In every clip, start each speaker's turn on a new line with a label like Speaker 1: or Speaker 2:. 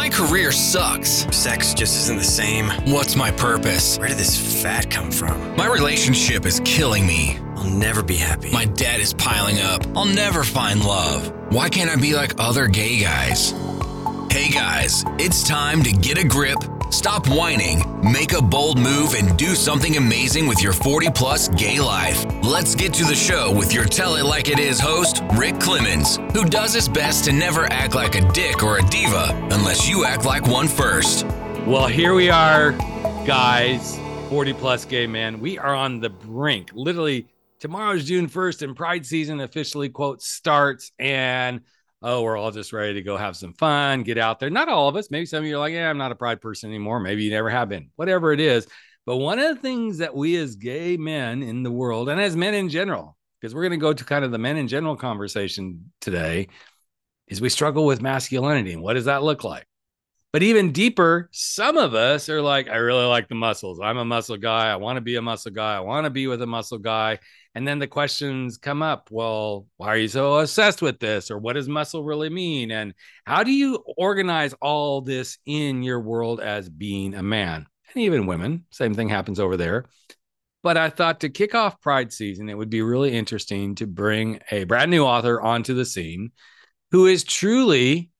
Speaker 1: My career sucks.
Speaker 2: Sex just isn't the same.
Speaker 1: What's my purpose?
Speaker 2: Where did this fat come from?
Speaker 1: My relationship is killing me.
Speaker 2: I'll never be happy.
Speaker 1: My debt is piling up. I'll never find love. Why can't I be like other gay guys? Hey guys, it's time to get a grip, stop whining, make a bold move, and do something amazing with your 40-plus gay life. Let's get to the show with your Tell It Like It Is host, Rick Clemens, who does his best to never act like a dick or a diva unless you act like one first.
Speaker 3: Well, here we are, guys, 40-plus gay men. We are on the brink. Literally, tomorrow's June 1st, and Pride season officially, quote, starts, and we're all just ready to go have some fun, get out there. Not all of us. Maybe some of you are like, yeah, I'm not a Pride person anymore. Maybe you never have been. Whatever it is. But one of the things that we as gay men in the world, and as men in general, because we're going to go to kind of the men in general conversation today, is we struggle with masculinity. And what does that look like? But even deeper, some of us are like, I really like the muscles. I'm a muscle guy. I want to be a muscle guy. I want to be with a muscle guy. And then the questions come up. Well, why are you so obsessed with this? Or what does muscle really mean? And how do you organize all this in your world as being a man? And even women, same thing happens over there. But I thought to kick off Pride season, it would be really interesting to bring a brand new author onto the scene who is truly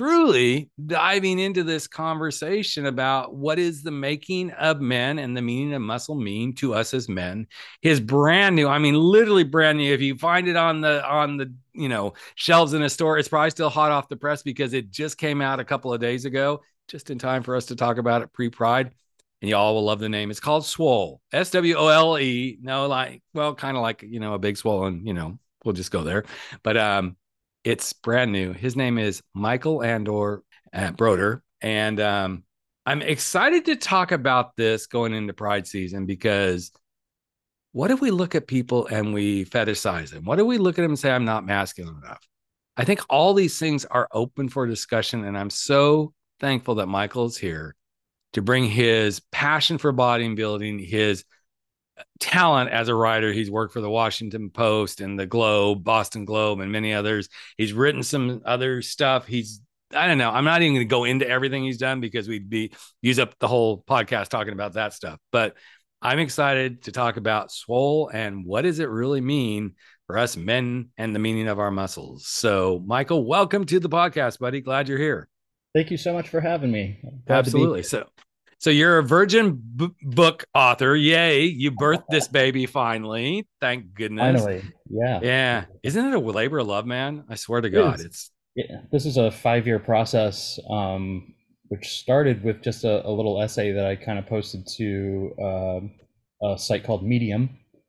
Speaker 3: diving into this conversation about what is the making of men and the meaning of muscle mean to us as men. His brand new, I mean, literally brand new. If you find it on the shelves in a store, it's probably still hot off the press because it just came out a couple of days ago, just in time for us to talk about it pre-Pride. And y'all will love the name. It's called Swole, SWOLE. No, kind of like, a big swollen, we'll just go there. But, it's brand new. His name is Michael Andor Broder. And I'm excited to talk about this going into Pride season because what if we look at people and we fetishize them? What if we look at them and say, I'm not masculine enough? I think all these things are open for discussion. And I'm so thankful that Michael is here to bring his passion for bodybuilding, his talent as a writer. He's worked for the Washington Post and the Globe, Boston Globe, and many others. He's written some other stuff. I don't know. I'm not even going to go into everything he's done because we'd use up the whole podcast talking about that stuff. But I'm excited to talk about Swole and what does it really mean for us men and the meaning of our muscles. So, Michael, welcome to the podcast, buddy. Glad you're here.
Speaker 4: Thank you so much for having me.
Speaker 3: Absolutely. So you're a virgin book author. Yay. You birthed this baby finally. Thank goodness.
Speaker 4: Finally. Yeah.
Speaker 3: Yeah. Isn't it a labor of love, man? I swear to God.
Speaker 4: This is a 5-year process, which started with just a little essay that I kind of posted to a site called Medium.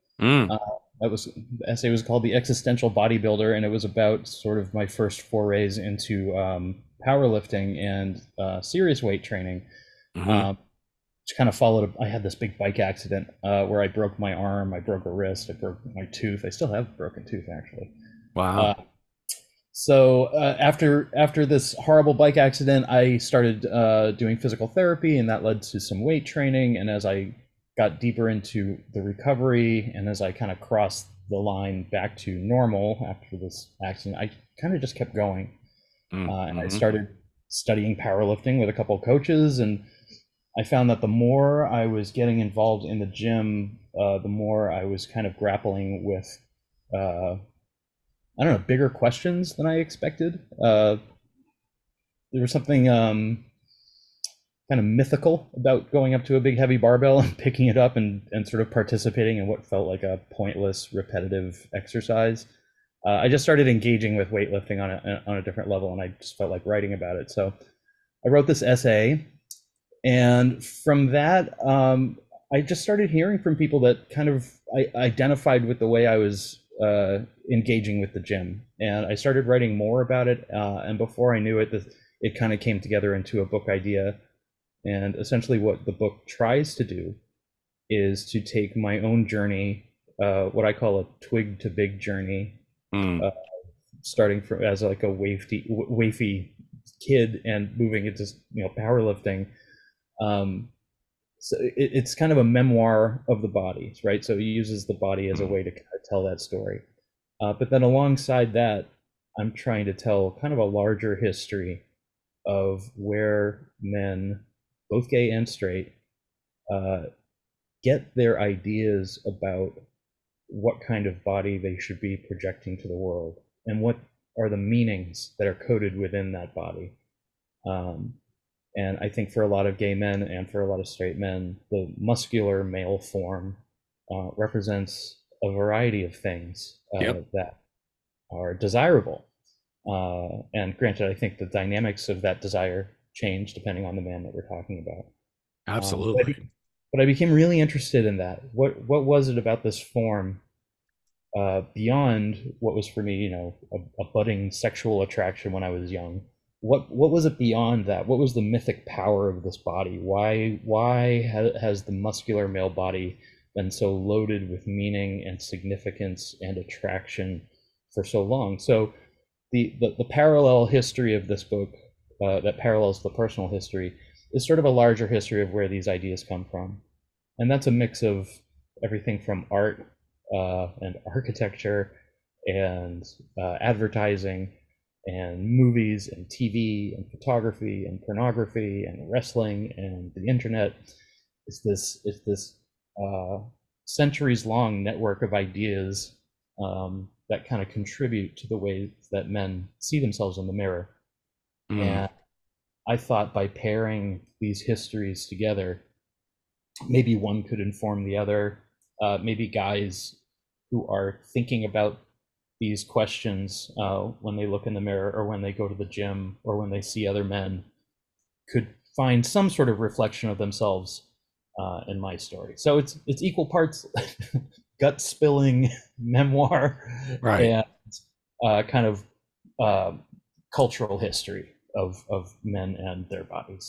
Speaker 4: The essay was called The Existential Bodybuilder, and it was about sort of my first forays into powerlifting and serious weight training. Which kind of followed. I had this big bike accident where I broke my arm, I broke a wrist, I broke my tooth. I still have a broken tooth, actually.
Speaker 3: Wow.
Speaker 4: So after this horrible bike accident, I started doing physical therapy, and that led to some weight training. And as I got deeper into the recovery, and as I kind of crossed the line back to normal after this accident, I kind of just kept going. And I started studying powerlifting with a couple of coaches, and I found that the more I was getting involved in the gym, the more I was kind of grappling with, bigger questions than I expected. There was something kind of mythical about going up to a big heavy barbell and picking it up and sort of participating in what felt like a pointless, repetitive exercise. I just started engaging with weightlifting on a different level, and I just felt like writing about it. So I wrote this essay. And from that, I just started hearing from people that kind of I identified with the way I was engaging with the gym. And I started writing more about it. And before I knew it, it kind of came together into a book idea. And essentially what the book tries to do is to take my own journey, what I call a twig to big journey, starting from as like a wafy kid and moving into powerlifting. So it's kind of a memoir of the body, right? So he uses the body as a way to kind of tell that story. But then alongside that, I'm trying to tell kind of a larger history of where men, both gay and straight, get their ideas about what kind of body they should be projecting to the world and what are the meanings that are coded within that body. And I think for a lot of gay men and for a lot of straight men, the muscular male form represents a variety of things that are desirable. And granted, I think the dynamics of that desire change depending on the man that we're talking about.
Speaker 3: Absolutely.
Speaker 4: But I became really interested in that. What was it about this form beyond what was for me, a budding sexual attraction when I was young? What was it beyond that? What was the mythic power of this body? Why has the muscular male body been so loaded with meaning and significance and attraction for so long? So the parallel history of this book that parallels the personal history is sort of a larger history of where these ideas come from. And that's a mix of everything from art and architecture and advertising and movies and TV and photography and pornography and wrestling and the internet. It's this centuries-long network of ideas that kind of contribute to the way that men see themselves in the mirror. And I thought by pairing these histories together, maybe one could inform the other. Maybe guys who are thinking about these questions when they look in the mirror or when they go to the gym or when they see other men could find some sort of reflection of themselves in my story. So it's equal parts gut spilling memoir and kind of cultural history of men and their bodies.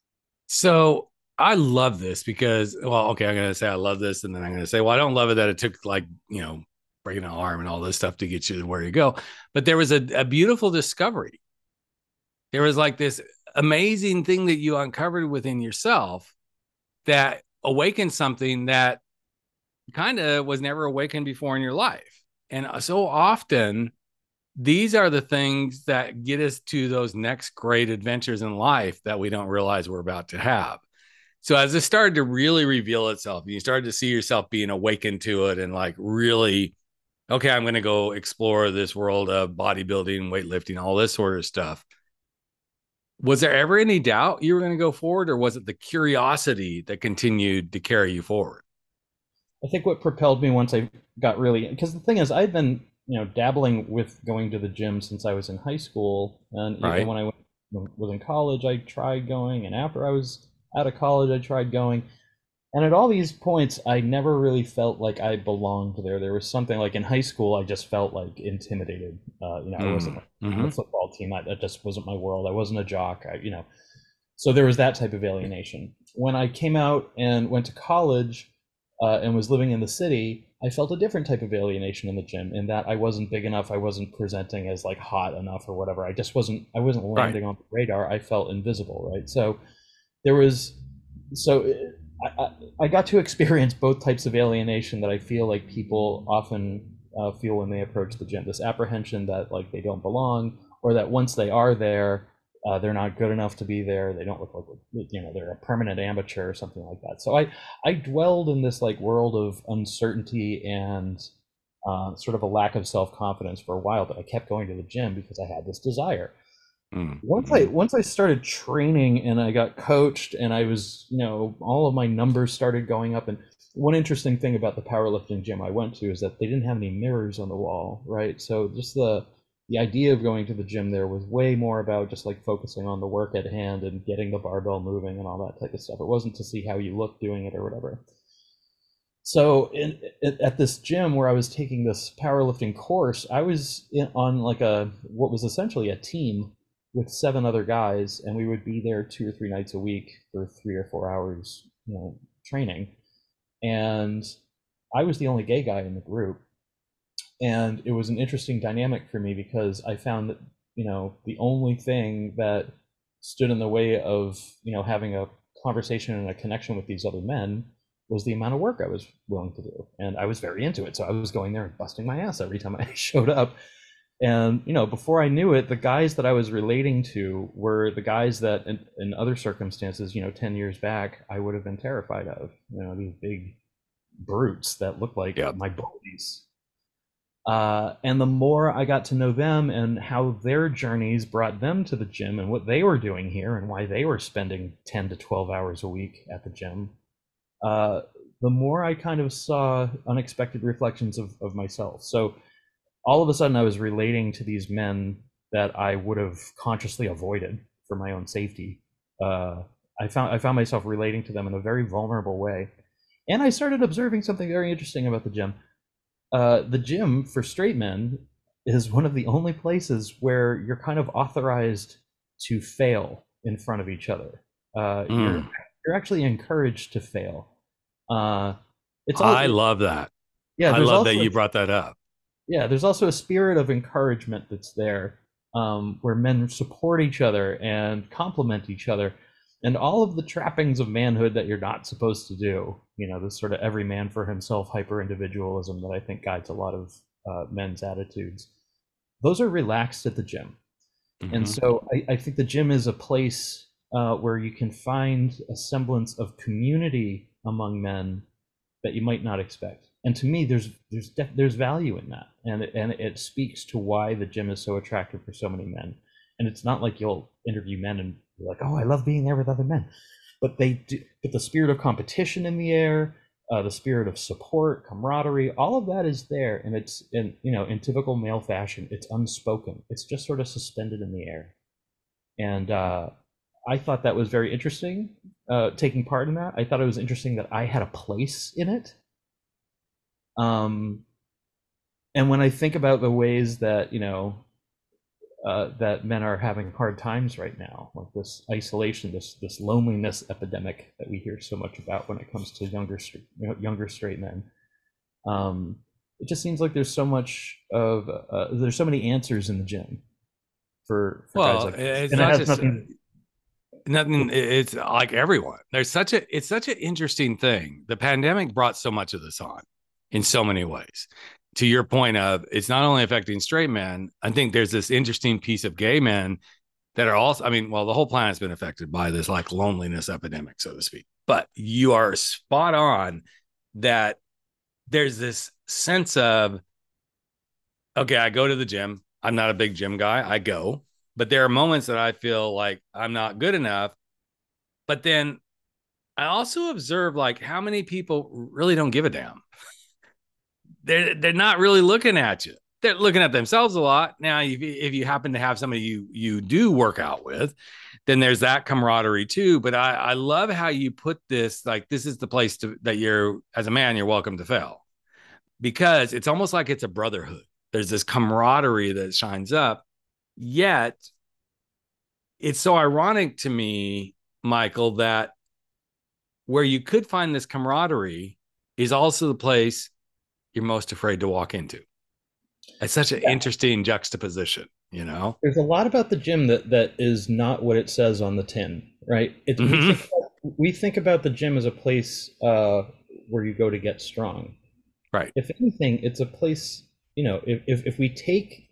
Speaker 3: So I love this because, well, okay, I'm going to say I love this, and then I'm going to say, well, I don't love it that it took breaking an arm and all this stuff to get you to where you go. But there was a beautiful discovery. There was like this amazing thing that you uncovered within yourself that awakened something that kind of was never awakened before in your life. And so often, these are the things that get us to those next great adventures in life that we don't realize we're about to have. So as it started to really reveal itself, and you started to see yourself being awakened to it and like really, okay, I'm going to go explore this world of bodybuilding, weightlifting, all this sort of stuff. Was there ever any doubt you were going to go forward, or was it the curiosity that continued to carry you forward?
Speaker 4: I think what propelled me once I got really, because the thing is, I'd been dabbling with going to the gym since I was in high school, and even when I was in college, I tried going, and after I was out of college, I tried going, and at all these points, I never really felt like I belonged there. There was something like in high school, I just felt like intimidated. I wasn't on the football team. That just wasn't my world. I wasn't a jock. So there was that type of alienation. When I came out and went to college and was living in the city, I felt a different type of alienation in the gym, in that I wasn't big enough. I wasn't presenting as like hot enough or whatever. I wasn't landing on the radar. I felt invisible, right? So I got to experience both types of alienation that I feel like people often feel when they approach the gym. This apprehension that like they don't belong, or that once they are there, they're not good enough to be there. They don't look like, they're a permanent amateur or something like that. So I dwelled in this like world of uncertainty and sort of a lack of self-confidence for a while, but I kept going to the gym because I had this desire. Once I started training and I got coached and I was, all of my numbers started going up. And one interesting thing about the powerlifting gym I went to is that they didn't have any mirrors on the wall, right? So just the idea of going to the gym there was way more about just like focusing on the work at hand and getting the barbell moving and all that type of stuff. It wasn't to see how you look doing it or whatever. So at this gym where I was taking this powerlifting course, I was on like what was essentially a team with 7 other guys, and we would be there 2 or 3 nights a week for 3 or 4 hours, training. And I was the only gay guy in the group. And it was an interesting dynamic for me because I found that, the only thing that stood in the way of, having a conversation and a connection with these other men was the amount of work I was willing to do. And I was very into it. So I was going there and busting my ass every time I showed up. And, before I knew it, the guys that I was relating to were the guys that in other circumstances, 10 years back, I would have been terrified of, these big brutes that look like my bullies. And the more I got to know them and how their journeys brought them to the gym and what they were doing here and why they were spending 10 to 12 hours a week at the gym, the more I kind of saw unexpected reflections of myself. So all of a sudden I was relating to these men that I would have consciously avoided for my own safety. I found myself relating to them in a very vulnerable way. And I started observing something very interesting about the gym. The gym for straight men is one of the only places where you're kind of authorized to fail in front of each other. You're actually encouraged to fail.
Speaker 3: I love that.
Speaker 4: Yeah,
Speaker 3: I love that you brought that up.
Speaker 4: Yeah, there's also a spirit of encouragement that's there, where men support each other and compliment each other, and all of the trappings of manhood that you're not supposed to do. This sort of every man for himself hyper-individualism that I think guides a lot of men's attitudes. Those are relaxed at the gym. Mm-hmm. And so I think the gym is a place where you can find a semblance of community among men that you might not expect. And to me, there's value in that, and it speaks to why the gym is so attractive for so many men. And it's not like you'll interview men and be like, "Oh, I love being there with other men," but they do. But the spirit of competition in the air, the spirit of support, camaraderie, all of that is there, and it's in typical male fashion, it's unspoken. It's just sort of suspended in the air, and I thought that was very interesting. Taking part in that, I thought it was interesting that I had a place in it. And when I think about the ways that that men are having hard times right now, like this isolation, this loneliness epidemic that we hear so much about when it comes to younger straight men, it just seems like there's so much of there's so many answers in the gym for guys like this.
Speaker 3: It's not just nothing. It's like everyone. It's such an interesting thing. The pandemic brought so much of this on in so many ways. To your point of, it's not only affecting straight men. I think there's this interesting piece of gay men that are also, the whole planet's been affected by this like loneliness epidemic, so to speak. But you are spot on that there's this sense of, okay, I go to the gym. I'm not a big gym guy. I go, but there are moments that I feel like I'm not good enough. But then I also observe like how many people really don't give a damn. They're not really looking at you. They're looking at themselves a lot. Now, if you happen to have somebody you do work out with, then there's that camaraderie too. But I love how you put this, like, this is the place that you're, as a man, you're welcome to fail, because it's almost like it's a brotherhood. There's this camaraderie that shines up. Yet it's so ironic to me, Michael, that where you could find this camaraderie is also the place you're most afraid to walk into. It's such an interesting juxtaposition, There's a lot about the gym that is not what it says on the tin, right? We think about the gym as a place where you go to get strong. Right.
Speaker 4: If anything, it's a place, if we take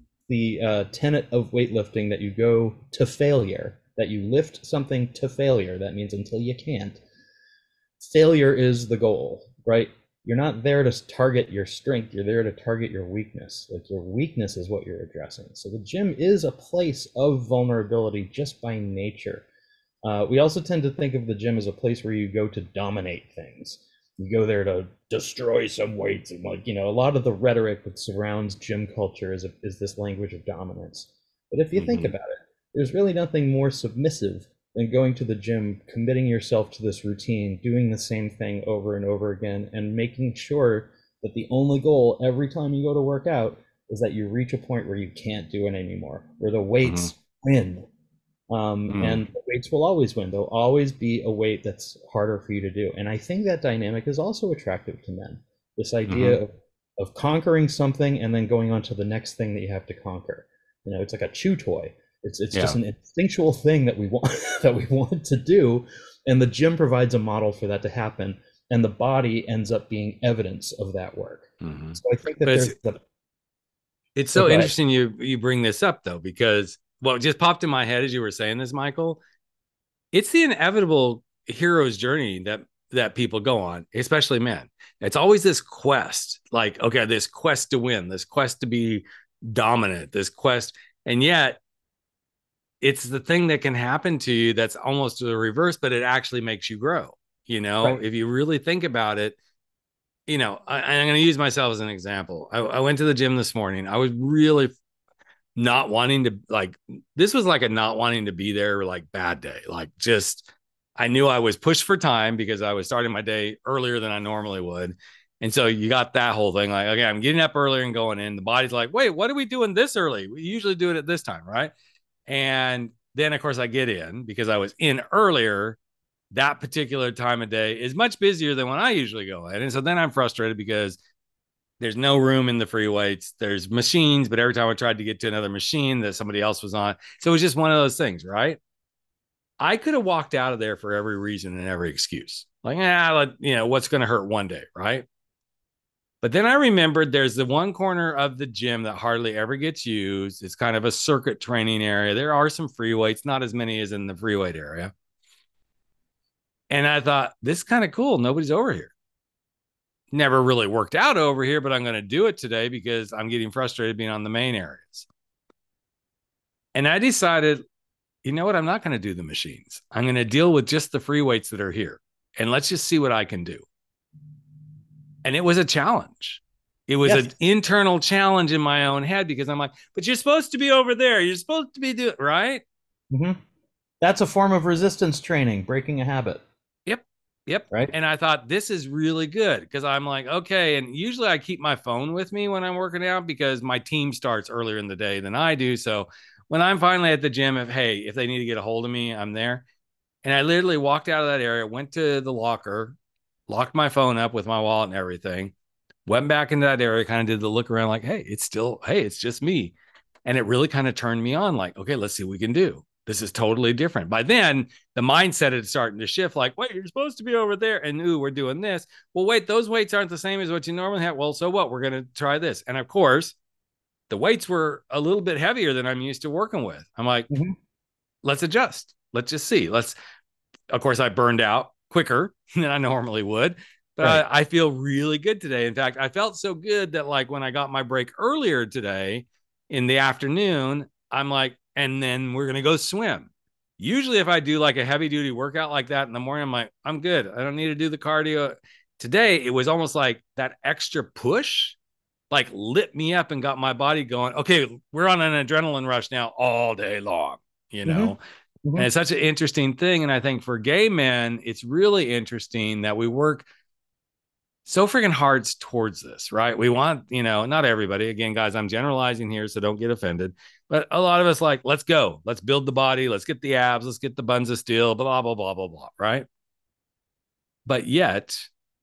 Speaker 4: the tenet of weightlifting that you go to failure, that you lift something to failure, that means until you can't. Failure is the goal, right? You're not there to target your strength. You're there to target your weakness. Like, your weakness is what you're addressing. So the gym is a place of vulnerability just by nature. We also tend to think of the gym as a place where you go to dominate things. You go there to destroy some weights, and a lot of the rhetoric that surrounds gym culture is this language of dominance. But if you think about it, there's really nothing more submissive than going to the gym, committing yourself to this routine, doing the same thing over and over again, and making sure that the only goal every time you go to work out is that you reach a point where you can't do it anymore, where the weights win. And the weights will always win. There'll always be a weight that's harder for you to do. And I think that dynamic is also attractive to men. This idea of conquering something and then going on to the next thing that you have to conquer. It's like a chew toy. It's just an instinctual thing that we want to do, and the gym provides a model for that to happen, and the body ends up being evidence of that work. So I think that
Speaker 3: It's
Speaker 4: Oh,
Speaker 3: so
Speaker 4: go ahead.
Speaker 3: interesting you bring this up though, because what just popped in my head as you were saying this, Michael, it's the inevitable hero's journey that people go on, especially men. It's always this quest, like, okay, this quest to win, this quest to be dominant, this quest, and yet it's the thing that can happen to you that's almost the reverse, but it actually makes you grow.
Speaker 4: Right.
Speaker 3: If you really think about it, I'm going to use myself as an example. I went to the gym this morning. I was really not wanting to, like, this was like a not wanting to be there, like, bad day. Like, just, I knew I was pushed for time because I was starting my day earlier than I normally would. And so you got that whole thing, like, okay, I'm getting up earlier and going in. The body's like, wait, what are we doing this early? We usually do it at this time, right? And then, of course, I get in because I was in earlier. That particular time of day is much busier than when I usually go in. And so then I'm frustrated because there's no room in the free weights. There's machines, but every time I tried to get to another machine that somebody else was on. So it was just one of those things, right? I could have walked out of there for every reason and every excuse. Like, what's going to hurt one day, right? But then I remembered there's the one corner of the gym that hardly ever gets used. It's kind of a circuit training area. There are some free weights, not as many as in the free weight area. And I thought, this is kind of cool. Nobody's over here. Never really worked out over here, but I'm going to do it today because I'm getting frustrated being on the main areas. And I decided, you know what? I'm not going to do the machines. I'm going to deal with just the free weights that are here. And let's just see what I can do. And it was a challenge. It was
Speaker 4: Yes.
Speaker 3: an internal challenge in my own head because I'm like, but you're supposed to be over there. You're supposed to be doing, right?
Speaker 4: Hmm. That's a form of resistance training, breaking a habit,
Speaker 3: Yep.
Speaker 4: right?
Speaker 3: And I thought this is really good because I'm like, okay. And usually I keep my phone with me when I'm working out because my team starts earlier in the day than I do. So when I'm finally at the gym, if they need to get a hold of me, I'm there. And I literally walked out of that area, went to the locker, locked my phone up with my wallet and everything, went back into that area, kind of did the look around like, hey, it's just me. And it really kind of turned me on like, okay, let's see what we can do. This is totally different. By then, the mindset is starting to shift like, wait, you're supposed to be over there. And ooh, we're doing this. Well, wait, those weights aren't the same as what you normally have. Well, so what? We're going to try this. And of course, the weights were a little bit heavier than I'm used to working with. I'm like,
Speaker 4: Hmm.
Speaker 3: let's adjust. Let's just see. Of course, I burned out quicker than I normally would, but
Speaker 4: Right.
Speaker 3: I feel really good today. In fact, I felt so good that, like, when I got my break earlier today in the afternoon, I'm like, and then we're going to go swim. Usually, if I do like a heavy duty workout like that in the morning, I'm like, I'm good. I don't need to do the cardio. Today, it was almost like that extra push, like, lit me up and got my body going. Okay, we're on an adrenaline rush now all day long, you
Speaker 4: Hmm.
Speaker 3: know?
Speaker 4: Hmm.
Speaker 3: And it's such an interesting thing. And I think for gay men, it's really interesting that we work so freaking hard towards this, right? We want, not everybody. Again, guys, I'm generalizing here, so don't get offended. But a lot of us like, let's go. Let's build the body. Let's get the abs. Let's get the buns of steel, blah, blah, blah, blah, blah, right? But yet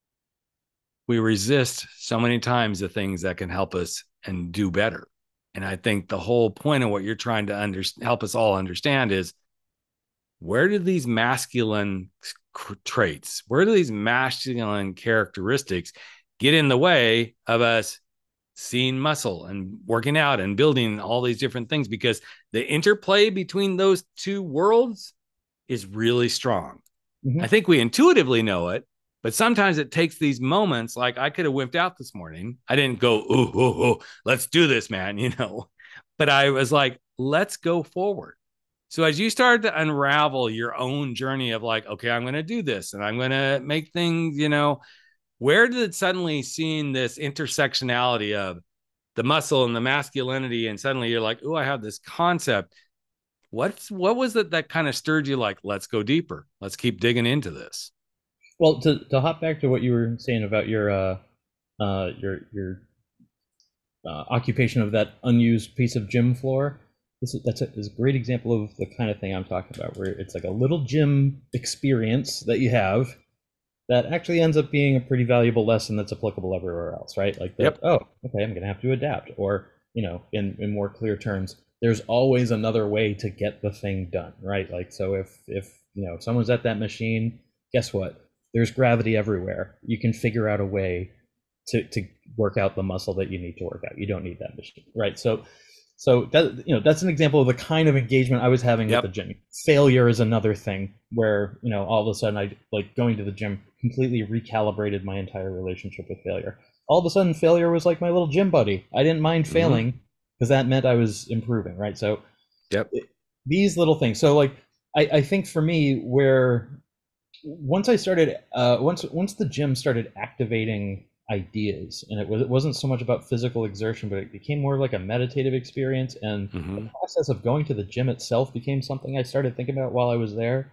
Speaker 3: we resist so many times the things that can help us and do better. And I think the whole point of what you're trying to help us all understand is, where do these masculine traits, where do these masculine characteristics get in the way of us seeing muscle and working out and building all these different things? Because the interplay between those two worlds is really strong.
Speaker 4: Hmm.
Speaker 3: I think we intuitively know it, but sometimes it takes these moments. Like, I could have wimped out this morning. I didn't go, ooh, let's do this, man, but I was like, let's go forward. So as you start to unravel your own journey of like, okay, I'm going to do this and I'm going to make things, where did suddenly seeing this intersectionality of the muscle and the masculinity, and suddenly you're like, oh, I have this concept. What was it that kind of stirred you? Like, let's go deeper. Let's keep digging into this.
Speaker 4: Well, to hop back to what you were saying about your occupation of that unused piece of gym floor, that's a great example of the kind of thing I'm talking about, where it's like a little gym experience that you have that actually ends up being a pretty valuable lesson that's applicable everywhere else, right? Like
Speaker 3: Yep.
Speaker 4: oh, okay, I'm gonna have to adapt, or in more clear terms, there's always another way to get the thing done, right? Like, so if someone's at that machine, guess what? There's gravity everywhere. You can figure out a way to work out the muscle that you need to work out. You don't need that machine, right? So that, that's an example of the kind of engagement I was having
Speaker 3: Yep.
Speaker 4: at the gym. Failure is another thing where, all of a sudden I like going to the gym completely recalibrated my entire relationship with failure. All of a sudden failure was like my little gym buddy. I didn't mind failing because that meant I was improving, right? So
Speaker 3: Yep.
Speaker 4: these little things. So like I think for me, where once I started once the gym started activating ideas, and it wasn't so much about physical exertion, but it became more like a meditative experience, and the process of going to the gym itself became something I started thinking about while I was there.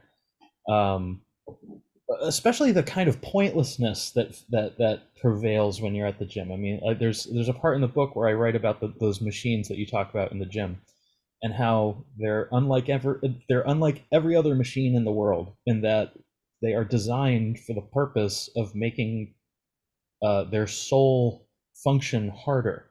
Speaker 4: Especially the kind of pointlessness that prevails when you're at the gym. I mean, there's a part in the book where I write about those machines that you talk about in the gym, and how they're unlike every other machine in the world, in that they are designed for the purpose of making their sole function harder.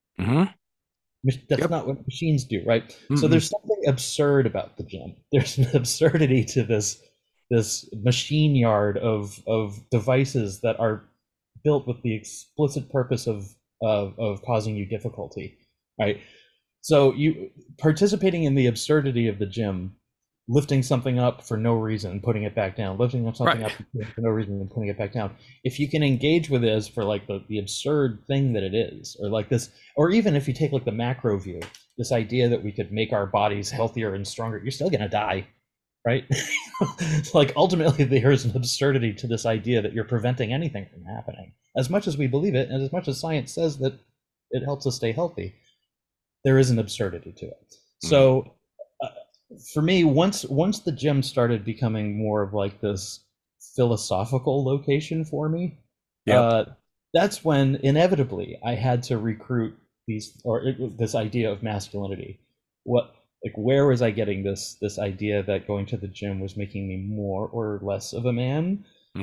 Speaker 4: That's not what machines do, right? So there's something absurd about the gym. There's an absurdity to this machine yard of devices that are built with the explicit purpose of causing you difficulty, right? So you participating in the absurdity of the gym, lifting something up for no reason, putting it back down, lifting up something up for no reason and putting it back down. If you can engage with this for like the absurd thing that it is, or like this, or even if you take like the macro view, this idea that we could make our bodies healthier and stronger, you're still gonna die, right? Like ultimately there's an absurdity to this idea that you're preventing anything from happening. As much as we believe it, and as much as science says that it helps us stay healthy, there is an absurdity to it. So for me, once the gym started becoming more of like this philosophical location for me, that's when inevitably I had to recruit this idea of masculinity. Where was I getting this idea that going to the gym was making me more or less of a man?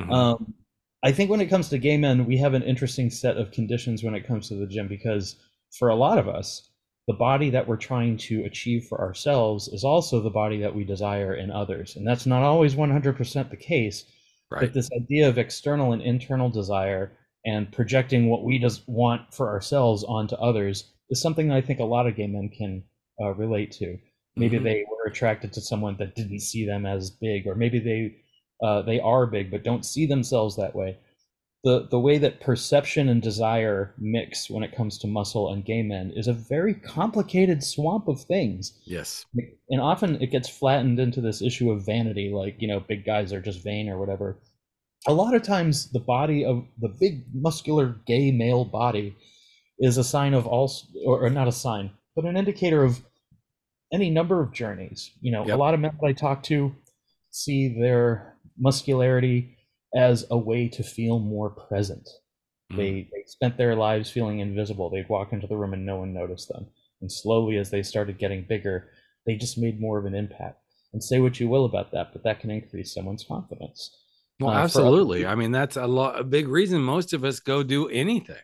Speaker 4: I think when it comes to gay men, we have an interesting set of conditions when it comes to the gym, because for a lot of us, the body that we're trying to achieve for ourselves is also the body that we desire in others. And that's not always 100% the case, but this idea of external and internal desire and projecting what we just want for ourselves onto others is something that I think a lot of gay men can relate to. Maybe they were attracted to someone that didn't see them as big, or maybe they are big but don't see themselves that way. The way that perception and desire mix when it comes to muscle and gay men is a very complicated swamp of things.
Speaker 3: Yes.
Speaker 4: And often it gets flattened into this issue of vanity, like, big guys are just vain or whatever. A lot of times the body of the big muscular gay male body is a sign of or not a sign, but an indicator of any number of journeys. A lot of men that I talk to see their muscularity as a way to feel more present. They spent their lives feeling invisible. They'd walk into the room and no one noticed them. And slowly, as they started getting bigger, they just made more of an impact. And say what you will about that, but that can increase someone's confidence.
Speaker 3: Well, absolutely. I mean, that's a big reason most of us go do anything.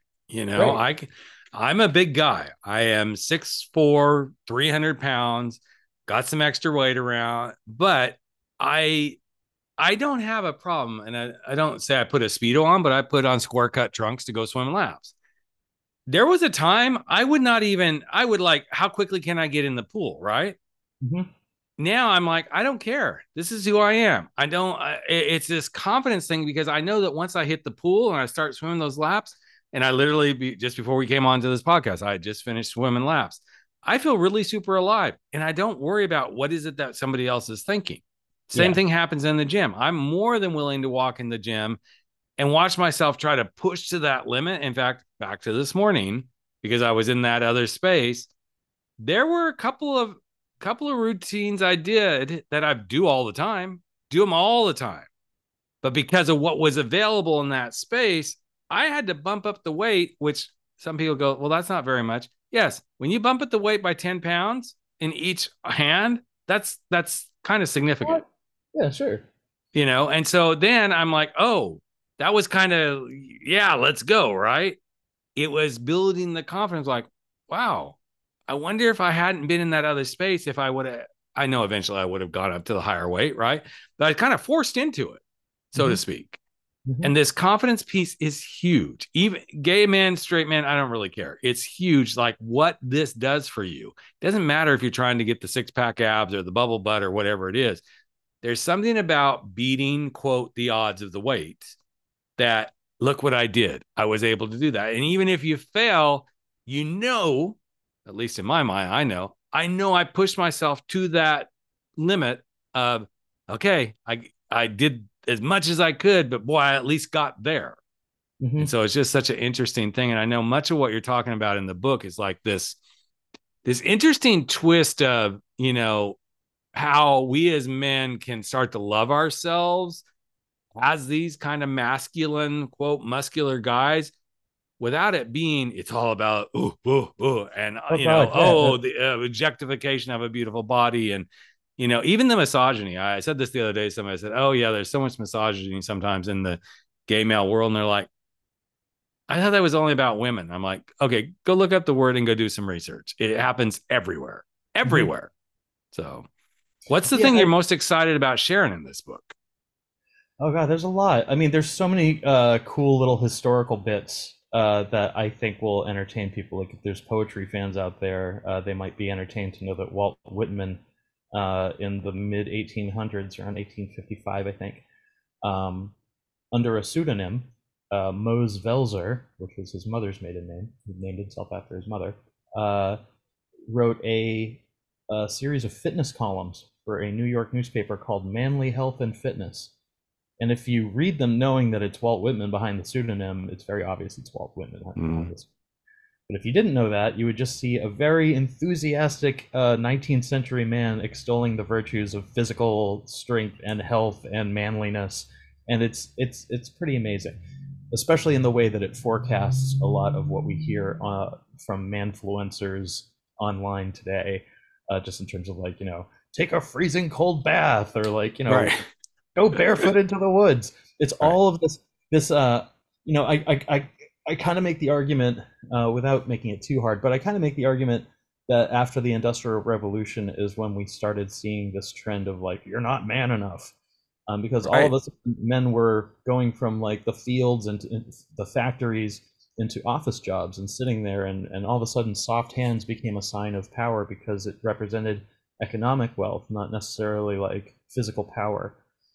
Speaker 3: I'm a big guy. I am 6'4", 300 pounds, got some extra weight around, but I don't have a problem. And I don't say I put a Speedo on, but I put on square cut trunks to go swim laps. There was a time I would like, how quickly can I get in the pool? Right. Now I'm like, I don't care. This is who I am. It's this confidence thing, because I know that once I hit the pool and I start swimming those laps, and I literally, just before we came on to this podcast, I just finished swimming laps. I feel really super alive, and I don't worry about what is it that somebody else is thinking. Same thing happens in the gym. I'm more than willing to walk in the gym and watch myself try to push to that limit. In fact, back to this morning, because I was in that other space, there were a couple of routines I did that I do all the time, But because of what was available in that space, I had to bump up the weight, which some people go, well, that's not very much. Yes. When you bump up the weight by 10 pounds in each hand, that's kind of significant.
Speaker 4: Yeah, sure.
Speaker 3: And so then I'm like, oh, that was kind of, let's go. Right. It was building the confidence, like, wow, I wonder if I hadn't been in that other space, if I would have, I know eventually I would have gone up to the higher weight. Right. But I kind of forced into it, so to speak.
Speaker 4: Mhm.
Speaker 3: And this confidence piece is huge. Even gay man, straight man, I don't really care. It's huge. Like what this does for you. It doesn't matter if you're trying to get the 6-pack abs or the bubble butt or whatever it is. There's something about beating, quote, the odds of the weight that look what I did. I was able to do that. And even if you fail, you know, at least in my mind, I know I pushed myself to that limit of, okay, I did as much as I could, but boy, I at least got there.
Speaker 4: Mhm.
Speaker 3: And so it's just such an interesting thing. And I know much of what you're talking about in the book is like this interesting twist of, you know, how we as men can start to love ourselves as these kind of masculine, quote, muscular guys without it being, it's all about, and,
Speaker 4: Oh
Speaker 3: you know,
Speaker 4: God, yeah.
Speaker 3: the objectification of a beautiful body. And, you know, even the misogyny. I said this the other day. Somebody said, oh, yeah, there's so much misogyny sometimes in the gay male world. And they're like, I thought that was only about women. I'm like, okay, go look up the word and go do some research. It happens everywhere,
Speaker 4: Mhm.
Speaker 3: everywhere. So, what's the
Speaker 4: Yeah.
Speaker 3: thing you're most excited about sharing in this book?
Speaker 4: Oh God, there's a lot. I mean, there's so many cool little historical bits that I think will entertain people. Like if there's poetry fans out there, they might be entertained to know that Walt Whitman, in the mid 1800s, around 1855, I think, um, under a pseudonym, Mose Velzer, which was his mother's maiden name, he named himself after his mother, uh, wrote a series of fitness columns for a New York newspaper called Manly Health and Fitness. And if you read them knowing that it's Walt Whitman behind the pseudonym, it's very obvious it's Walt Whitman behind this. But if you didn't know that, you would just see a very enthusiastic 19th century man extolling the virtues of physical strength and health and manliness, and it's pretty amazing, especially in the way that it forecasts a lot of what we hear from manfluencers online today, just in terms of like, you know, take a freezing cold bath, or like, you know,
Speaker 3: Right.
Speaker 4: go barefoot into the woods. It's
Speaker 3: Right.
Speaker 4: all of this you know, I kind of make the argument, without making it too hard, but I kind of make the argument that after the Industrial Revolution is when we started seeing this trend of like, you're not man enough, because all of
Speaker 3: Right.
Speaker 4: us men were going from like the fields and the factories into office jobs and sitting there, and all of a sudden soft hands became a sign of power because it represented economic wealth, not necessarily like physical power.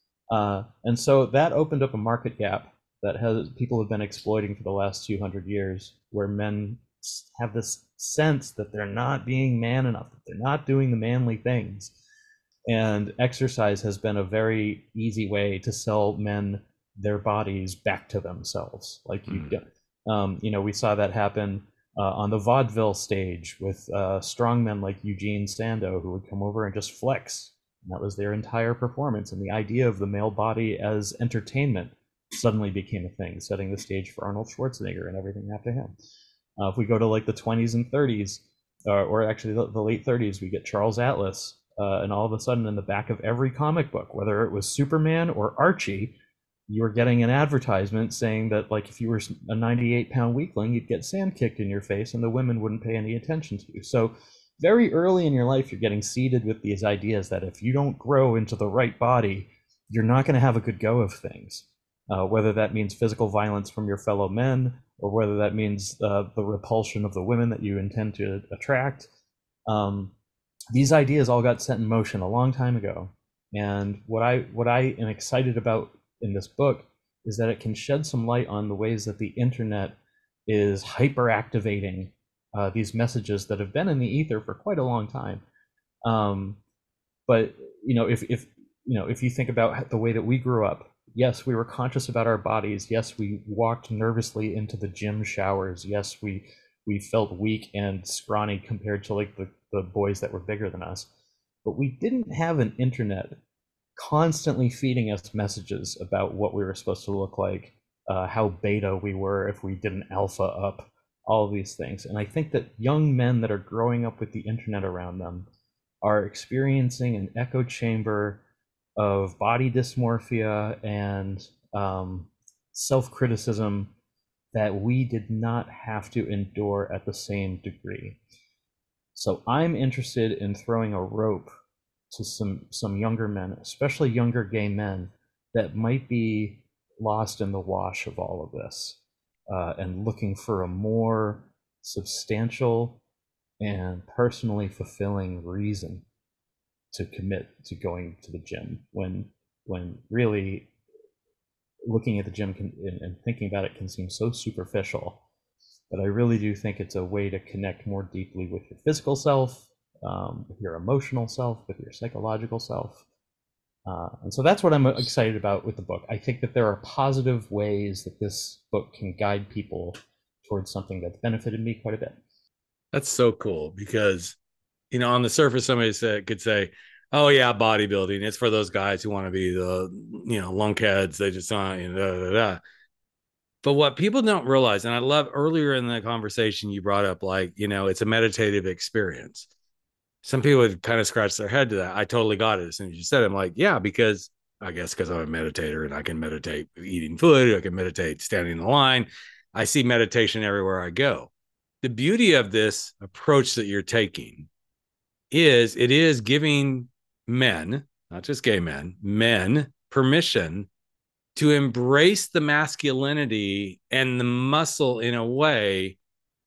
Speaker 4: And so that opened up a market gap that has people have been exploiting for the last 200 years, where men have this sense that they're not being man enough, that they're not doing the manly things. And exercise has been a very easy way to sell men their bodies back to themselves. Like you know, we saw that happen on the vaudeville stage with strongmen like Eugene Sando, who would come over and just flex. And that was their entire performance. And the idea of the male body as entertainment suddenly became a thing, setting the stage for Arnold Schwarzenegger and everything after him. If we go to like the 20s and 30s, or actually the late 30s, we get Charles Atlas. And all of a sudden, in the back of every comic book, whether it was Superman or Archie, you were getting an advertisement saying that, like, if you were a 98-pound weakling, you'd get sand kicked in your face and the women wouldn't pay any attention to you. So very early in your life, you're getting seeded with these ideas that if you don't grow into the right body, you're not going to have a good go of things. Whether that means physical violence from your fellow men, or whether that means the repulsion of the women that you intend to attract. These ideas all got set in motion a long time ago. And what I am excited about in this book is that it can shed some light on the ways that the internet is hyperactivating these messages that have been in the ether for quite a long time. But you know, if you think about the way that we grew up, yes, we were conscious about our bodies. Yes, we walked nervously into the gym showers. Yes, we felt weak and scrawny compared to like the boys that were bigger than us. But we didn't have an internet constantly feeding us messages about what we were supposed to look like, how beta we were if we didn't alpha up, all of these things. And I think that young men that are growing up with the internet around them are experiencing an echo chamber of body dysmorphia and self-criticism that we did not have to endure at the same degree. So I'm interested in throwing a rope to some younger men, especially younger gay men, that might be lost in the wash of all of this, and looking for a more substantial and personally fulfilling reason to commit to going to the gym, when really looking at the gym and thinking about it can seem so superficial. But I really do think it's a way to connect more deeply with your physical self, with your emotional self, with your psychological self. And so that's what I'm excited about with the book. I think that there are positive ways that this book can guide people towards something that's benefited me quite a bit.
Speaker 3: That's so cool because, on the surface, somebody could say, oh yeah, bodybuilding, it's for those guys who want to be the, lunkheads. They just want, But what people don't realize, and I love earlier in the conversation, you brought up it's a meditative experience. Some people would kind of scratch their head to that. I totally got it as soon as you said it. I'm like, yeah, because I'm a meditator and I can meditate eating food. I can meditate standing in the line. I see meditation everywhere I go. The beauty of this approach that you're taking is it is giving men, not just gay men, permission to embrace the masculinity and the muscle in a way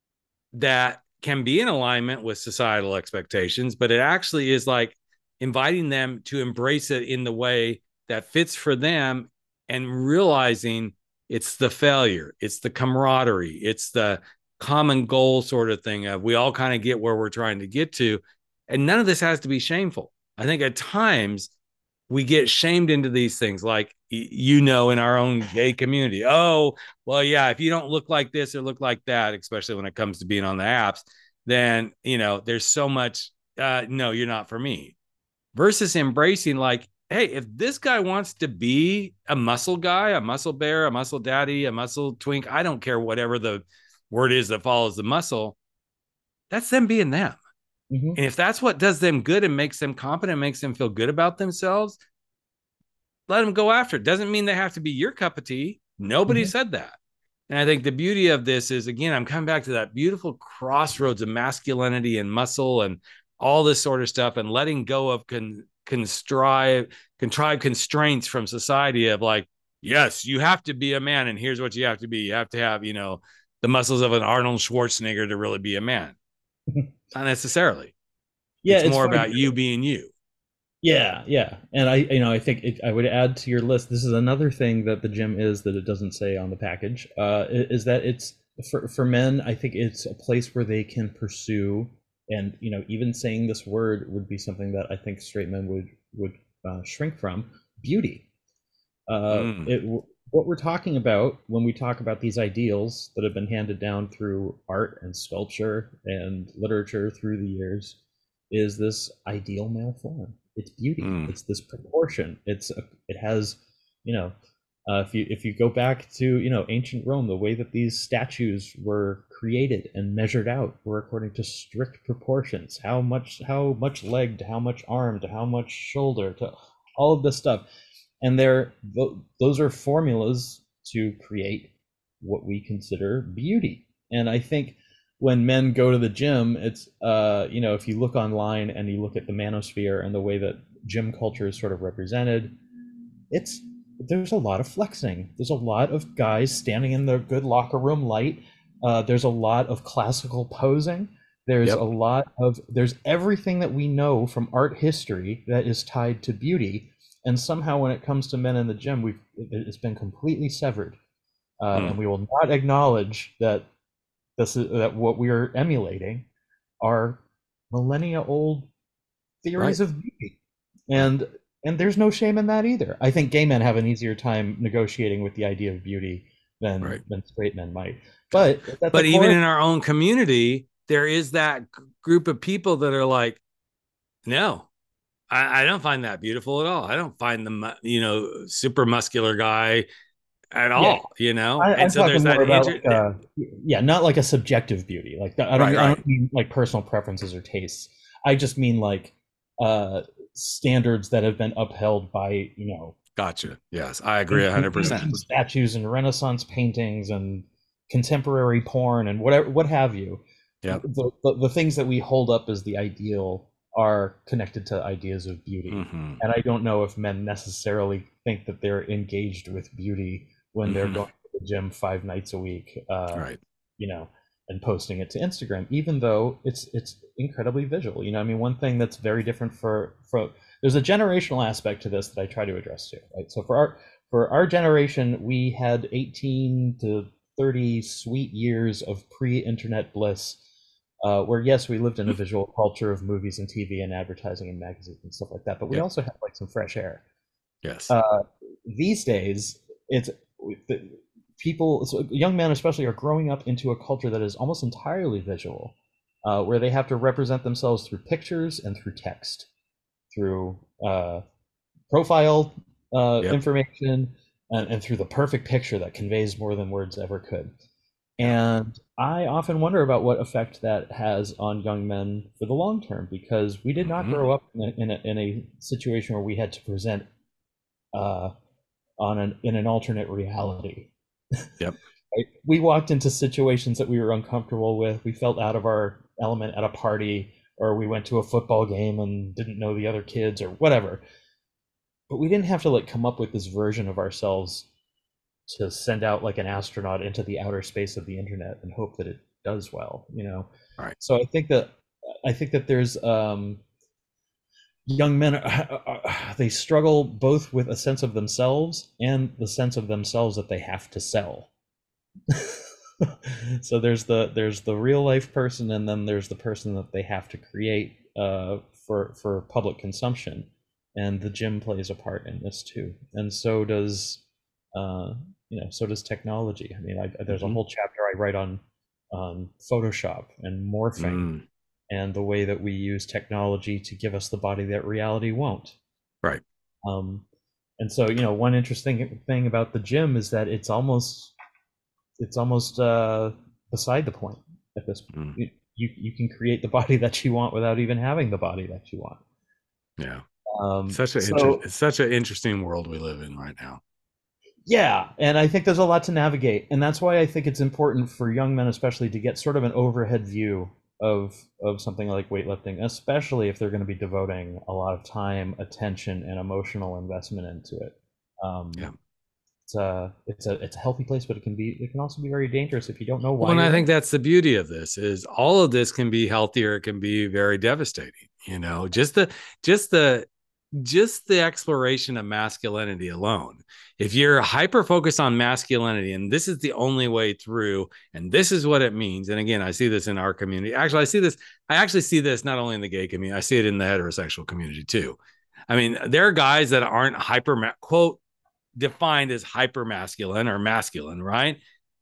Speaker 3: that can be in alignment with societal expectations, but it actually is like inviting them to embrace it in the way that fits for them and realizing it's the failure, it's the camaraderie, it's the common goal sort of thing of we all kind of get where we're trying to get to. And none of this has to be shameful. I think at times we get shamed into these things, like, in our own gay community. Oh, well, yeah, if you don't look like this or look like that, especially when it comes to being on the apps, then, there's so much, no, you're not for me. Versus embracing like, hey, if this guy wants to be a muscle guy, a muscle bear, a muscle daddy, a muscle twink, I don't care whatever the word is that follows the muscle, that's them being them. Mm-hmm. And if that's what does them good and makes them competent, makes them feel good about themselves, let them go after it. Doesn't mean they have to be your cup of tea. Nobody said that. And I think the beauty of this is, again, I'm coming back to that beautiful crossroads of masculinity and muscle and all this sort of stuff, and letting go of contrived constraints from society of like, yes, you have to be a man, and here's what you have to be. You have to have, the muscles of an Arnold Schwarzenegger to really be a man. Not necessarily. Yeah, it's more about you being you.
Speaker 4: Yeah. And I think I would add to your list, this is another thing that the gym is that it doesn't say on the package, is that it's for men. I think it's a place where they can pursue, and even saying this word would be something that I think straight men would shrink from, beauty. What we're talking about when we talk about these ideals that have been handed down through art and sculpture and literature through the years is this ideal male form. It's beauty. It's this proportion. It has, if you go back to, ancient Rome, the way that these statues were created and measured out were according to strict proportions. How much leg to how much arm to how much shoulder to all of this stuff. And those are formulas to create what we consider beauty. And I think when men go to the gym, it's, if you look online and you look at the manosphere and the way that gym culture is sort of represented, there's a lot of flexing. There's a lot of guys standing in their good locker room light. There's a lot of classical posing. There's there's everything that we know from art history that is tied to beauty. And somehow when it comes to men in the gym, it's been completely severed. And we will not acknowledge that that what we are emulating are millennia old theories of beauty. And there's no shame in that either. I think gay men have an easier time negotiating with the idea of beauty than straight men might. But
Speaker 3: even in our own community, there is that group of people that are like, no, I don't find that beautiful at all. I don't find the super muscular guy at all,
Speaker 4: and so there's that about, not like a subjective beauty like that. I don't mean like personal preferences or tastes. I just mean like standards that have been upheld by
Speaker 3: Gotcha. Yes, I agree 100%.
Speaker 4: Statues and Renaissance paintings and contemporary porn and what have you. Yeah, the things that we hold up as the ideal are connected to ideas of beauty. And I don't know if men necessarily think that they're engaged with beauty when they're going to the gym 5 nights a week,
Speaker 3: Right.
Speaker 4: you know, and posting it to Instagram, even though it's incredibly visual. You know, I mean, one thing that's very different for there's a generational aspect to this that I try to address too, right? So for our generation, we had 18 to 30 sweet years of pre-internet bliss, where yes, we lived in a visual culture of movies and TV and advertising and magazines and stuff like that, but we also had like some fresh air.
Speaker 3: Yes.
Speaker 4: These days, it's people, so young men especially, are growing up into a culture that is almost entirely visual, where they have to represent themselves through pictures and through text, through profile information, and through the perfect picture that conveys more than words ever could. And I often wonder about what effect that has on young men for the long term, because we did not grow up in a situation where we had to present in an alternate reality.
Speaker 3: Yep.
Speaker 4: Right? We walked into situations that we were uncomfortable with. We felt out of our element at a party, or we went to a football game and didn't know the other kids or whatever. But we didn't have to like come up with this version of ourselves to send out like an astronaut into the outer space of the internet and hope that it does well, you know?
Speaker 3: Right.
Speaker 4: So I think that there's young men, they struggle both with a sense of themselves and the sense of themselves that they have to sell. So there's the real life person, and then there's the person that they have to create for public consumption, and the gym plays a part in this too. And so does so does technology. I mean, there's a whole chapter I write on Photoshop and morphing. And the way that we use technology to give us the body that reality won't.
Speaker 3: Right.
Speaker 4: And so, you know, one interesting thing about the gym is that it's almost beside the point at this point. You can create the body that you want without even having the body that you want.
Speaker 3: Yeah. It's such an interesting world we live in right now.
Speaker 4: Yeah, and I think there's a lot to navigate, and that's why I think it's important for young men, especially, to get sort of an overhead view of something like weightlifting, especially if they're going to be devoting a lot of time, attention, and emotional investment into it. It's a healthy place, but it can also be very dangerous if you don't know why.
Speaker 3: Well, and I think that's the beauty of this, is all of this can be healthy, or it can be very devastating. You know, just the exploration of masculinity alone. If you're hyper focused on masculinity and this is the only way through, and this is what it means. And again, I see this in our community. Actually, I actually see this not only in the gay community, I see it in the heterosexual community too. I mean, there are guys that aren't quote defined as hyper masculine or masculine, right?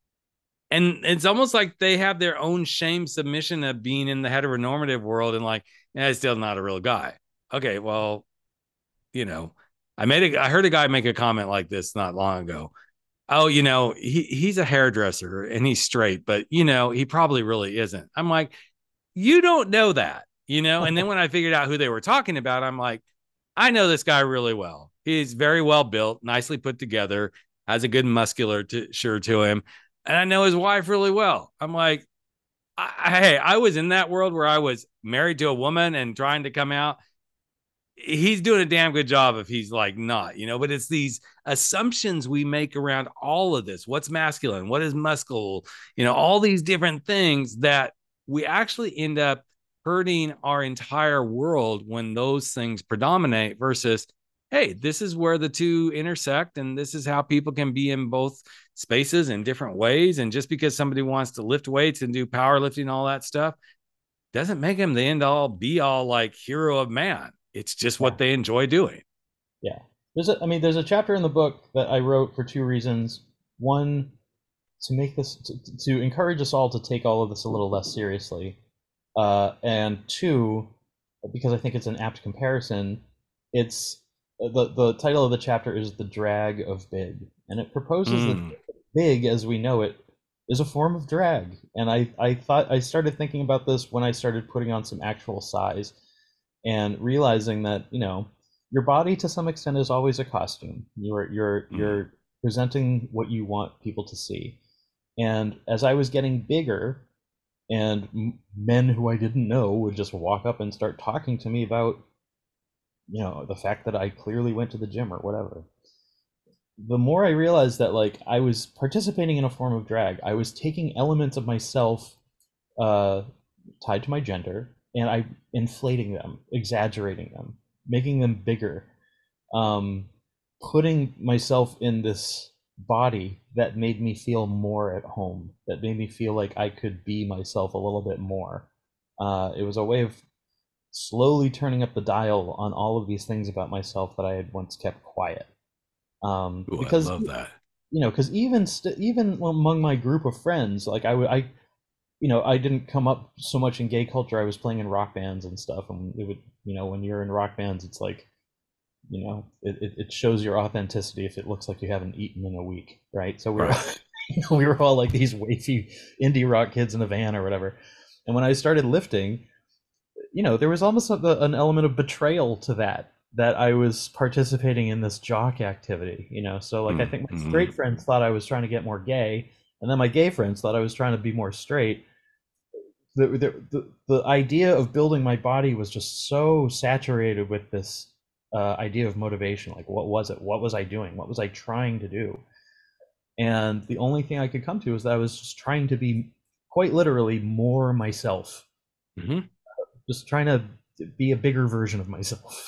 Speaker 3: And it's almost like they have their own shame submission of being in the heteronormative world and like, it's still not a real guy. Okay, well, you know, I heard a guy make a comment like this not long ago. Oh, you know, he's a hairdresser and he's straight, but you know, he probably really isn't. I'm like, you don't know that, you know? And then when I figured out who they were talking about, I'm like, I know this guy really well. He's very well built, nicely put together, has a good musculature to him. And I know his wife really well. I'm like, hey, I was in that world where I was married to a woman and trying to come out. He's doing a damn good job if he's like not, you know, but it's these assumptions we make around all of this. What's masculine? What is muscle? You know, all these different things that we actually end up hurting our entire world when those things predominate versus, hey, this is where the two intersect and this is how people can be in both spaces in different ways. And just because somebody wants to lift weights and do powerlifting and all that stuff doesn't make them the end all be all like hero of man. It's just what they enjoy doing.
Speaker 4: Yeah. There's a chapter in the book that I wrote for two reasons. One, to make this, to encourage us all to take all of this a little less seriously. And two, because I think it's an apt comparison, it's the title of the chapter is The Drag of Big. And it proposes that big as we know it is a form of drag. And I started thinking about this when I started putting on some actual size, and realizing that, you know, your body to some extent is always a costume. You're presenting what you want people to see. And as I was getting bigger, and men who I didn't know would just walk up and start talking to me about, you know, the fact that I clearly went to the gym or whatever, the more I realized that like I was participating in a form of drag, I was taking elements of myself uh, tied to my gender, and I inflating them, exaggerating them, making them bigger, um, putting myself in this body that made me feel more at home, that made me feel like I could be myself a little bit more. It was a way of slowly turning up the dial on all of these things about myself that I had once kept quiet.
Speaker 3: Ooh, I
Speaker 4: Because
Speaker 3: love that.
Speaker 4: because even among my group of friends, like I didn't come up so much in gay culture. I was playing in rock bands and stuff, and it would, when you're in rock bands, it's like, it shows your authenticity if it looks like you haven't eaten in a week, right? So we were,
Speaker 3: Right.
Speaker 4: we were all like these wavy indie rock kids in a van or whatever. And when I started lifting, there was almost an element of betrayal to that I was participating in this jock activity, So like I think my
Speaker 3: Mm-hmm.
Speaker 4: straight friends thought I was trying to get more gay, and then my gay friends thought I was trying to be more straight. The idea of building my body was just so saturated with this idea of motivation. Like, what was it? What was I doing? What was I trying to do? And the only thing I could come to is that I was just trying to be, quite literally, more myself,
Speaker 3: Mm-hmm.
Speaker 4: just trying to be a bigger version of myself.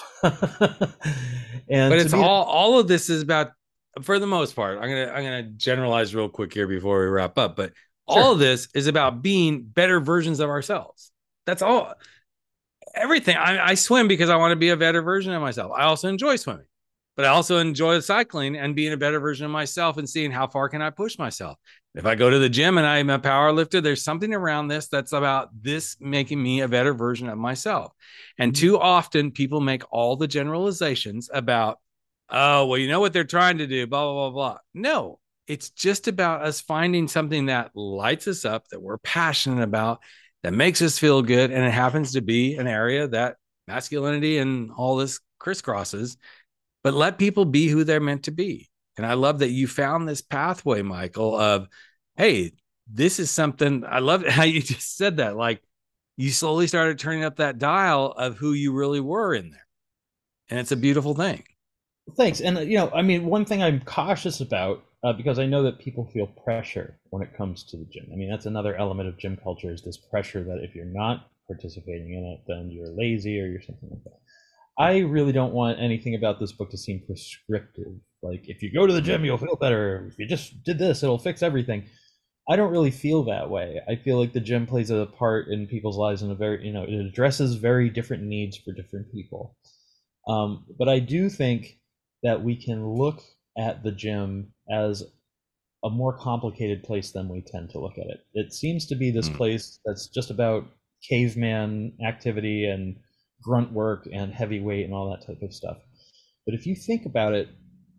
Speaker 4: And
Speaker 3: But
Speaker 4: to
Speaker 3: it's
Speaker 4: me,
Speaker 3: all of this is about, for the most part, I'm gonna generalize real quick here before we wrap up, but all
Speaker 4: sure.
Speaker 3: of this is about being better versions of ourselves. That's all. Everything. I swim because I want to be a better version of myself. I also enjoy swimming, but I also enjoy cycling and being a better version of myself and seeing how far can I push myself. If I go to the gym and I'm a power lifter, there's something around this that's about this making me a better version of myself. And too often people make all the generalizations about, oh, well, you know what they're trying to do, blah, blah, blah, blah. No, it's just about us finding something that lights us up, that we're passionate about, that makes us feel good. And it happens to be an area that masculinity and all this crisscrosses, but let people be who they're meant to be. And I love that you found this pathway, Michael, of, hey, this is something. I love how you just said that. Like, you slowly started turning up that dial of who you really were in there. And it's a beautiful thing.
Speaker 4: Thanks. And I mean, one thing I'm cautious about, because I know that people feel pressure when it comes to the gym. I mean, that's another element of gym culture, is this pressure that if you're not participating in it, then you're lazy or you're something like that. I really don't want anything about this book to seem prescriptive. Like, if you go to the gym, you'll feel better. If you just did this, it'll fix everything. I don't really feel that way. I feel like the gym plays a part in people's lives in a very, it addresses very different needs for different people. But I do think that we can look at the gym as a more complicated place than we tend to look at it. It seems to be this
Speaker 3: Mm.
Speaker 4: place that's just about caveman activity and grunt work and heavy weight and all that type of stuff. But if you think about it,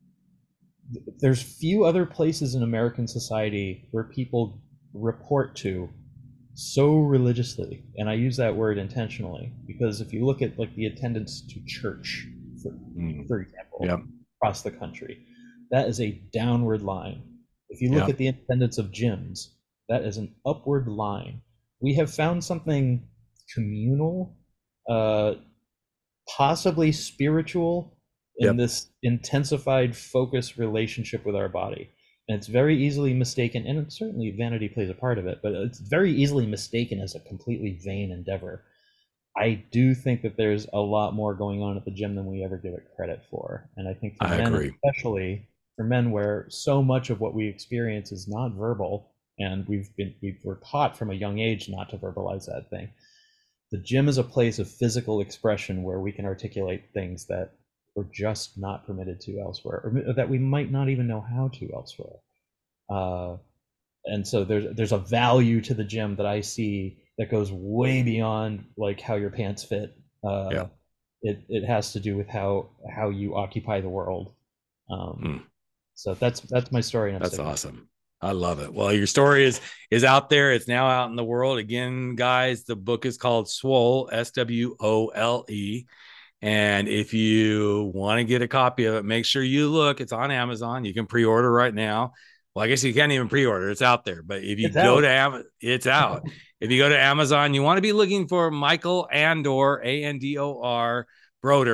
Speaker 4: there's few other places in American society where people report to so religiously, and I use that word intentionally because if you look at like the attendance to church, for,
Speaker 3: Mm.
Speaker 4: for example,
Speaker 3: Yep.
Speaker 4: across the country, that is a downward line. If you look
Speaker 3: Yep.
Speaker 4: at the attendance of gyms, that is an upward line. We have found something communal, uh, possibly spiritual, in
Speaker 3: Yep.
Speaker 4: this intensified focus relationship with our body. And it's very easily mistaken, and certainly vanity plays a part of it, but it's very easily mistaken as a completely vain endeavor. I do think that there's a lot more going on at the gym than we ever give it credit for. And I think for
Speaker 3: I
Speaker 4: men,
Speaker 3: agree.
Speaker 4: especially for men where so much of what we experience is not verbal, and we're taught from a young age not to verbalize that thing. The gym is a place of physical expression where we can articulate things that we're just not permitted to elsewhere, or that we might not even know how to elsewhere. Uh, and so there's a value to the gym that I see that goes way beyond like how your pants fit.
Speaker 3: Yeah.
Speaker 4: It has to do with how you occupy the world.
Speaker 3: Mm.
Speaker 4: So that's my story, and I'm
Speaker 3: That's
Speaker 4: sticking.
Speaker 3: awesome. I love it. Well, your story is out there. It's now out in the world. Again, guys, the book is called Swole, Swole. And if you want to get a copy of it, make sure you look. It's on Amazon. You can pre-order right now. Well, I guess you can't even pre-order. It's out there. But if you
Speaker 4: It's
Speaker 3: go
Speaker 4: out.
Speaker 3: to Amazon, it's out. If you go to Amazon, you want to be looking for Michael Andor, Andor, Broder.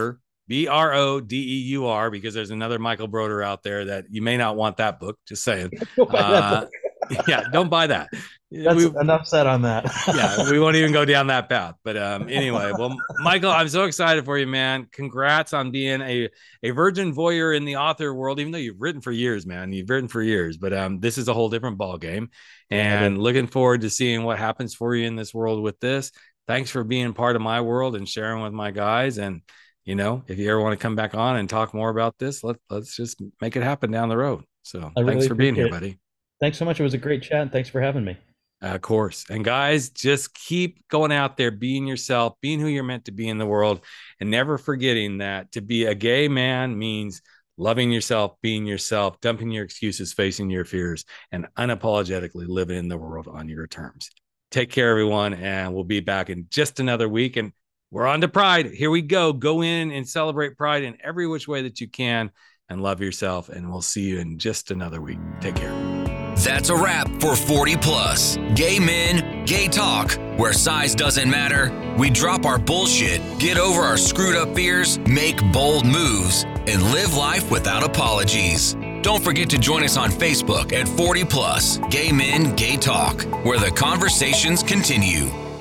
Speaker 3: Brodeur, because there's another Michael Broder out there that you may not want that book. Just saying.
Speaker 4: Don't buy that book.
Speaker 3: Yeah, don't buy that.
Speaker 5: That's enough said on that.
Speaker 3: Yeah, we won't even go down that path. But anyway, well, Michael, I'm so excited for you, man. Congrats on being a virgin voyeur in the author world, even though you've written for years, man. You've written for years, but this is a whole different ball game. And looking forward to seeing what happens for you in this world with this. Thanks for being part of my world and sharing with my guys. And, you know, if you ever want to come back on and talk more about this, let's just make it happen down the road. So thanks for being here, buddy.
Speaker 4: Thanks so much. It was a great chat. And thanks for having me.
Speaker 3: Of course. And guys, just keep going out there, being yourself, being who you're meant to be in the world, and never forgetting that to be a gay man means loving yourself, being yourself, dumping your excuses, facing your fears, and unapologetically living in the world on your terms. Take care, everyone, and we'll be back in just another week. And we're on to Pride. Here we go. Go in and celebrate Pride in every which way that you can, and love yourself. And we'll see you in just another week. Take care.
Speaker 1: That's a wrap for 40 Plus. Gay men, gay talk, where size doesn't matter. We drop our bullshit, get over our screwed up fears, make bold moves, and live life without apologies. Don't forget to join us on Facebook at 40 Plus, Gay Men, Gay Talk, where the conversations continue.